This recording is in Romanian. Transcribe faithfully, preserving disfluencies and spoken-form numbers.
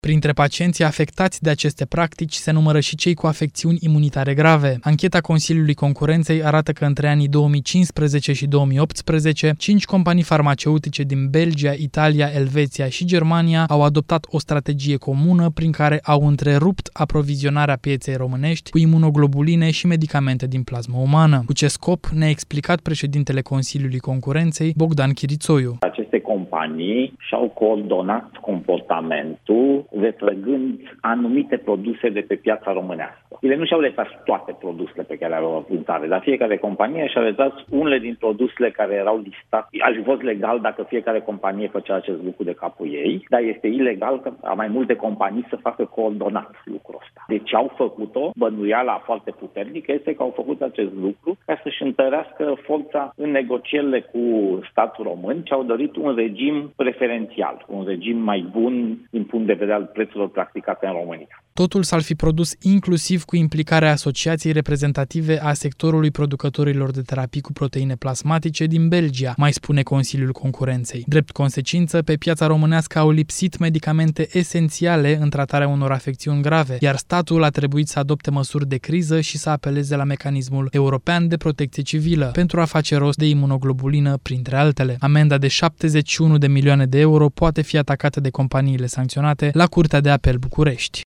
Printre pacienții afectați de aceste practici se numără și cei cu afecțiuni imunitare grave. Ancheta Consiliului Concurenței arată că între anii două mii cincisprezece și două mii optsprezece, cinci companii farmaceutice din Belgia, Italia, Elveția și Germania au adoptat o strategie comună prin care au întrerupt aprovizionarea pieței românești cu imunoglobuline și medicamente din plasmă umană. Cu ce scop ne-a explicat președintele Consiliului Concurenței, Bogdan Chirițoiu. Aceste companii și-au coordonat comportamentul retrăgând anumite produse de pe piața românească. Ele nu și-au retras toate produsele pe care le aveau în țară, dar fiecare companie și-a retras unele din produsele care erau listate. Ar fi fost legal dacă fiecare companie făcea acest lucru de capul ei, dar este ilegal că mai multe companii să facă coordonat lucrul ăsta. Deci au făcut-o, bănuiala foarte puternică este că au făcut acest lucru ca să-și întărească forța în negocierile cu statul român și au dorit un regim preferențial, un regim mai bun din punct de vedere al prețurilor practicate în România. Totul s-ar fi produs inclusiv cu implicarea Asociației Reprezentative a Sectorului Producătorilor de Terapii cu Proteine Plasmatice din Belgia, mai spune Consiliul Concurenței. Drept consecință, pe piața românească au lipsit medicamente esențiale în tratarea unor afecțiuni grave, iar statul a trebuit să adopte măsuri de criză și să apeleze la mecanismul european de protecție civilă pentru a face rost de imunoglobulină, printre altele. Amenda de șaptezeci și unu de milioane de euro poate fi atacată de companiile sancționate la Curtea de Apel București.